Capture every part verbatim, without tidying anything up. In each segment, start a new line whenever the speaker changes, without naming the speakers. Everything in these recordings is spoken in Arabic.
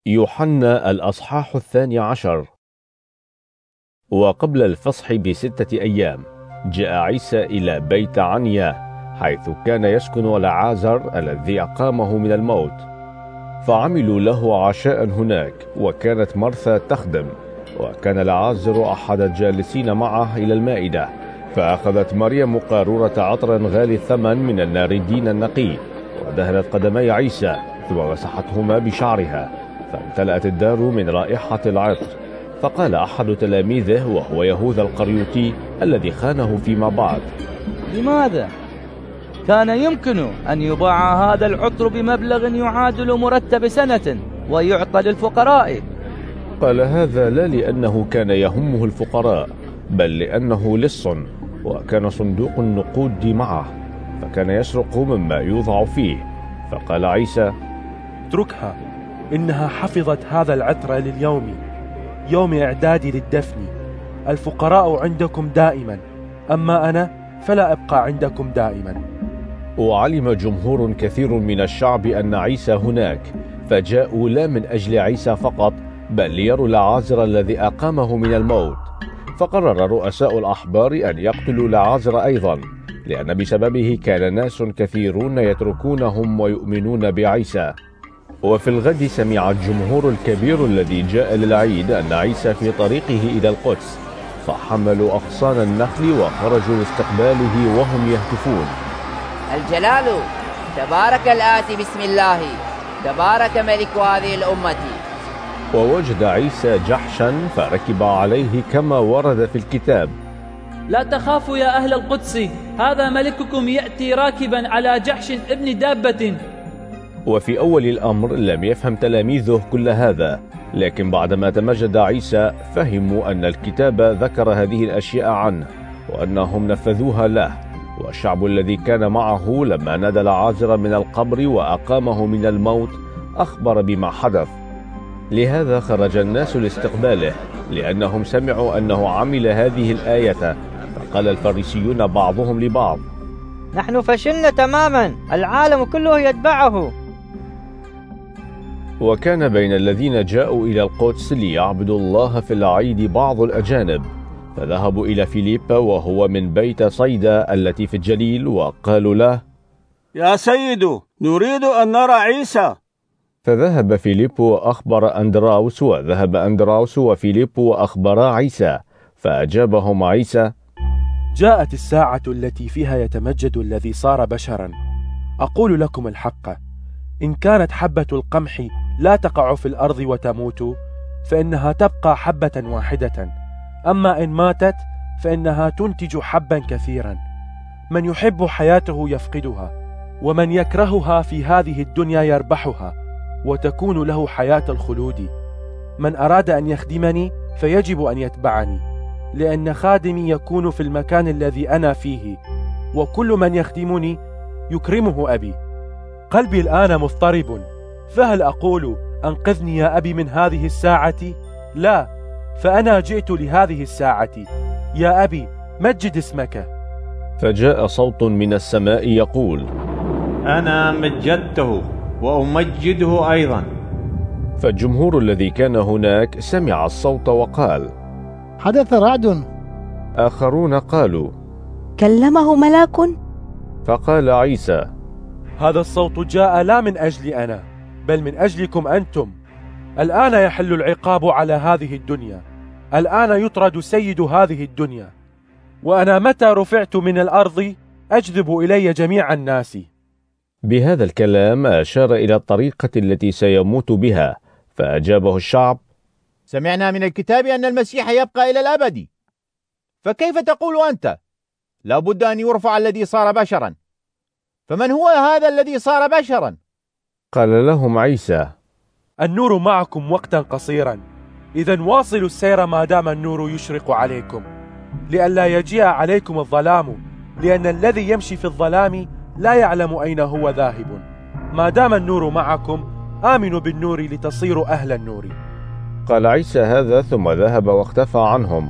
يوحنا الأصحاح الثاني عشر. وقبل الفصح بستة أيام جاء عيسى إلى بيت عنيا حيث كان يسكن لعازر الذي أقامه من الموت، فعملوا له عشاء هناك، وكانت مرثا تخدم، وكان لعازر أحد الجالسين معه إلى المائدة. فأخذت مريم قارورة عطر غالي الثمن من الناردين النقي، ودهنت قدمي عيسى ثم مسحتهما بشعرها، فامتلأت الدار من رائحة العطر. فقال أحد تلاميذه وهو يهوذا القريوطي الذي خانه فيما بعد:
لماذا؟ كان يمكن أن يباع هذا العطر بمبلغ يعادل مرتب سنة ويعطى للفقراء.
قال هذا لا لأنه كان يهمه الفقراء، بل لأنه لص، وكان صندوق النقود معه، فكان يسرق مما يوضع فيه. فقال عيسى:
اتركها، إنها حفظت هذا العطر لليوم، يوم إعدادي للدفن. الفقراء عندكم دائما، أما أنا فلا أبقى عندكم دائما.
وعلم جمهور كثير من الشعب أن عيسى هناك، فجاءوا لا من أجل عيسى فقط، بل ليروا لعازر الذي أقامه من الموت. فقرر رؤساء الأحبار أن يقتلوا لعازر أيضا، لأن بسببه كان ناس كثيرون يتركونهم ويؤمنون بعيسى. وفي الغد سمع الجمهور الكبير الذي جاء للعيد أن عيسى في طريقه إلى القدس، فحملوا أغصان النخل وخرجوا لاستقباله وهم يهتفون:
الجلال تبارك الآتي بسم الله، تبارك ملك هذه الأمة.
ووجد عيسى جحشا فركب عليه كما ورد في الكتاب:
لا تخافوا يا أهل القدس، هذا ملككم يأتي راكبا على جحش ابن دابة.
وفي أول الأمر لم يفهم تلاميذه كل هذا، لكن بعدما تمجد عيسى فهموا أن الكتاب ذكر هذه الأشياء عنه، وأنهم نفذوها له. والشعب الذي كان معه لما نادى لعازر من القبر وأقامه من الموت أخبر بما حدث. لهذا خرج الناس لاستقباله، لأنهم سمعوا أنه عمل هذه الآية. فقال الفريسيون بعضهم لبعض:
نحن فشلنا تماما، العالم كله يتبعه.
وكان بين الذين جاءوا إلى القدس ليعبدوا الله في العيد بعض الأجانب، فذهبوا إلى فيليب وهو من بيت صيدا التي في الجليل، وقالوا له:
يا سيد، نريد أن نرى عيسى.
فذهب فيليب وأخبر أندراوس، وذهب أندراوس وفيليب وأخبرا عيسى. فأجابهم عيسى:
جاءت الساعة التي فيها يتمجد الذي صار بشرا. أقول لكم الحق، إن كانت حبة القمح لا تقع في الأرض وتموت، فإنها تبقى حبة واحدة، أما إن ماتت فإنها تنتج حبا كثيرا. من يحب حياته يفقدها، ومن يكرهها في هذه الدنيا يربحها، وتكون له حياة الخلود. من أراد أن يخدمني فيجب أن يتبعني، لأن خادمي يكون في المكان الذي أنا فيه، وكل من يخدمني يكرمه أبي. قلبي الآن مضطرب، فهل أقول أنقذني يا أبي من هذه الساعة؟ لا، فأنا جئت لهذه الساعة. يا أبي، مجد اسمك.
فجاء صوت من السماء يقول:
أنا مجدته وأمجده أيضا.
فالجمهور الذي كان هناك سمع الصوت وقال:
حدث رعد.
آخرون قالوا:
كلمه ملاك.
فقال عيسى:
هذا الصوت جاء لا من أجلي أنا، بل من أجلكم أنتم. الآن يحل العقاب على هذه الدنيا، الآن يطرد سيد هذه الدنيا، وأنا متى رفعت من الأرض أجذب إلي جميع الناس.
بهذا الكلام أشار إلى الطريقة التي سيموت بها. فأجابه الشعب:
سمعنا من الكتاب أن المسيح يبقى إلى الأبد، فكيف تقول أنت لا بد أن يرفع الذي صار بشرا؟ فمن هو هذا الذي صار بشرا؟
قال لهم عيسى:
النور معكم وقتا قصيرا، إذن واصلوا السير ما دام النور يشرق عليكم، لئلا يجيء عليكم الظلام، لأن الذي يمشي في الظلام لا يعلم أين هو ذاهب. ما دام النور معكم آمنوا بالنور لتصيروا أهل النور.
قال عيسى هذا ثم ذهب واختفى عنهم.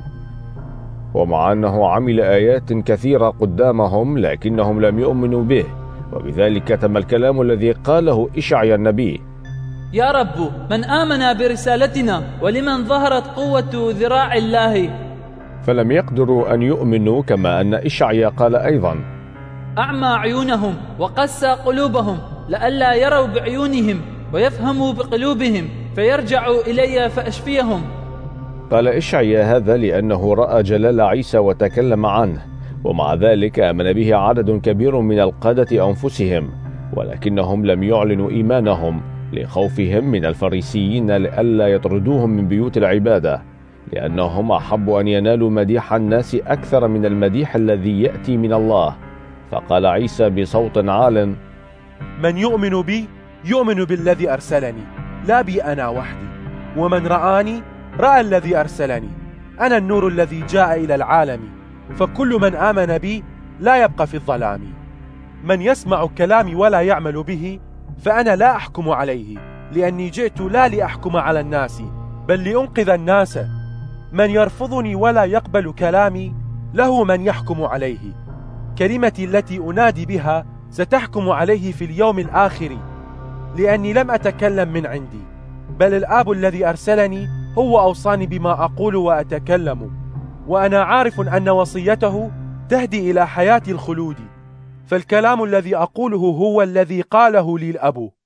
ومع أنه عمل آيات كثيرة قدامهم، لكنهم لم يؤمنوا به، وبذلك تم الكلام الذي قاله إشعيا النبي:
يا رب، من آمن برسالتنا ولمن ظهرت قوة ذراع الله؟
فلم يقدروا أن يؤمنوا، كما أن إشعيا قال أيضا:
أعمى عيونهم وقسى قلوبهم لئلا يروا بعيونهم ويفهموا بقلوبهم فيرجعوا إلي فأشفيهم.
قال إشعيا هذا لأنه رأى جلال عيسى وتكلم عنه، ومع ذلك آمن به عدد كبير من القادة أنفسهم، ولكنهم لم يعلنوا إيمانهم لخوفهم من الفريسيين لئلا يطردوهم من بيوت العبادة، لأنهم أحبوا أن ينالوا مديح الناس أكثر من المديح الذي يأتي من الله. فقال عيسى بصوت عال:
من يؤمن بي يؤمن بالذي أرسلني، لا بي أنا وحدي، ومن رآني رأى الذي أرسلني. أنا النور الذي جاء إلى العالم، فكل من آمن بي لا يبقى في الظلام. من يسمع كلامي ولا يعمل به فأنا لا أحكم عليه، لأني جئت لا لأحكم على الناس بل لأنقذ الناس. من يرفضني ولا يقبل كلامي له من يحكم عليه. كلمتي التي أنادي بها ستحكم عليه في اليوم الآخر، لأني لم أتكلم من عندي، بل الآب الذي أرسلني هو أوصاني بما أقول وأتكلم، وأنا عارف أن وصيته تهدي إلى حياة الخلود. فالكلام الذي أقوله هو الذي قاله لي الأب.